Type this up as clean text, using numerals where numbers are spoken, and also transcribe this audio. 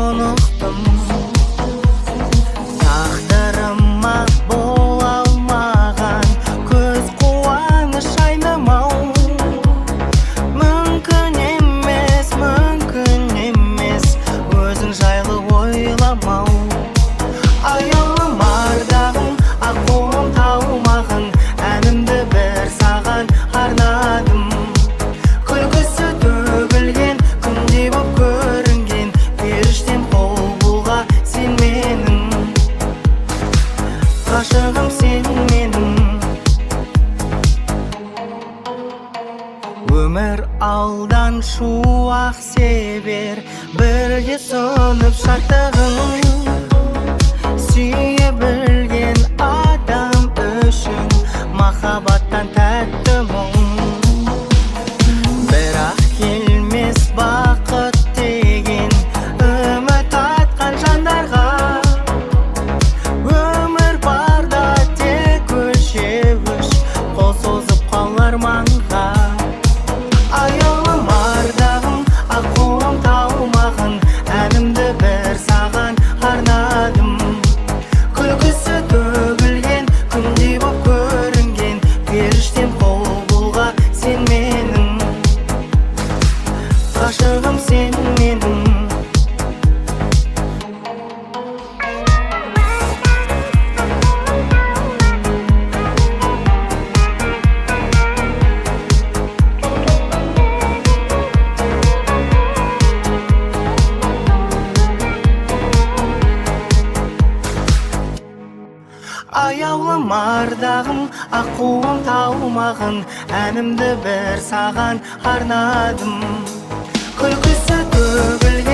ұнықтым. Тағдырыма бола алмаған көз қуаныш айнымау. Мүмкін емес өзің жайлы ойламау. Аяулым ардағым, аққуым таумағын, әнімді бір саған арнадым. Күлкісі төгілген, күндей боп көрінген, періштем қол бұлға сен менің. Ғашығым сен менің. Өмір алдан шуақ себер, бірге сынып шаттығын. Сүйе білген адам үшін махаббаттан тәтті мұң. Бірақ келмес бақыт деген үміт артқан жандарға. Өмір барда тек өлшеуіш, қол созып қалар маңға. Аяулым ардағым, аққуым таумағын, әнімді бір саған арнадым. Күлкісі төгілген, күндей боп көрінген, періштем қол бұлға сен менің. Ғашығым сен менің. Аяулым ардағым, аққуым таумағын, әнімді бір саған арнадым. Күлкісі төгілген